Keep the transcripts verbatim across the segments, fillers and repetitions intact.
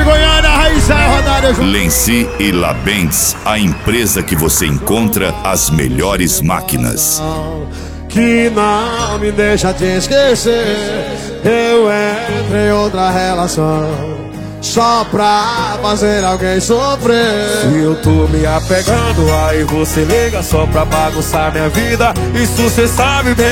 Goiânia, Raíssa Rodada junto. Lenci e Labens, a empresa que você encontra as melhores máquinas. Que não me deixa te esquecer. Eu entro em outra relação só pra fazer alguém sofrer. Se eu tô me apegando, aí você liga só pra bagunçar minha vida. Isso cê sabe bem.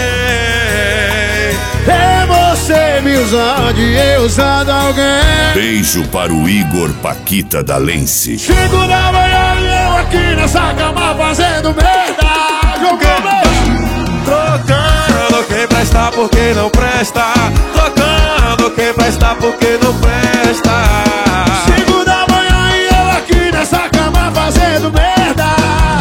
É você me usando e eu usando alguém. Beijo para o Igor Paquita da Lenci. Cinco da manhã e eu aqui nessa cama fazendo merda. Trocando quem presta por quem não presta. Trocando quem presta por quem não presta. Cinco da manhã e eu aqui nessa cama fazendo merda.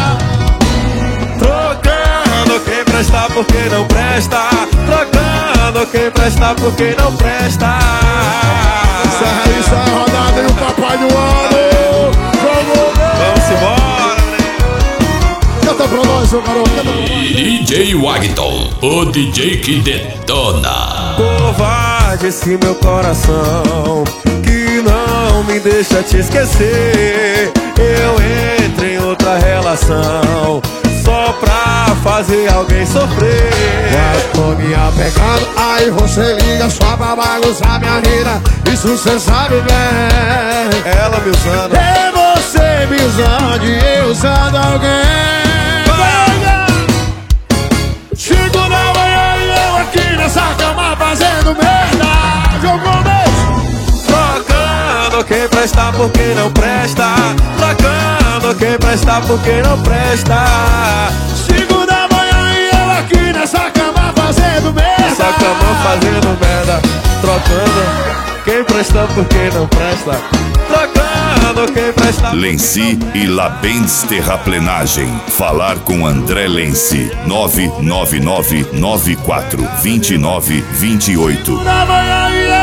Trocando quem presta por quem não presta. Trocando quem presta por quem não presta. Serra isso é rodada e o papai do ano. Vamos embora, canta pra nós, seu garoto, canta pra nós. D J Wagton, o D J que detona. Covarde esse meu coração que não me deixa te esquecer. Eu entro em outra relação só pra fazer alguém sofrer. Mas tô me apegando, aí você liga só pra bagunçar minha vida. Isso cê sabe bem. Ela me usando. É você me usando e eu usando alguém. Cinco da manhã e eu aqui nessa cama fazendo merda. Jogou mesmo. Trocando quem presta por quem não presta. Trocando quem presta por quem não presta. Cinco da manhã e eu aqui nessa cama fazendo merda. Essa cama fazendo merda. Trocando quem presta por quem não presta. Trocando quem presta. Lenci e Labens Terraplenagem. Falar com André Lenci. nove nove nove nove quatro dois nove dois oito. Na manhã e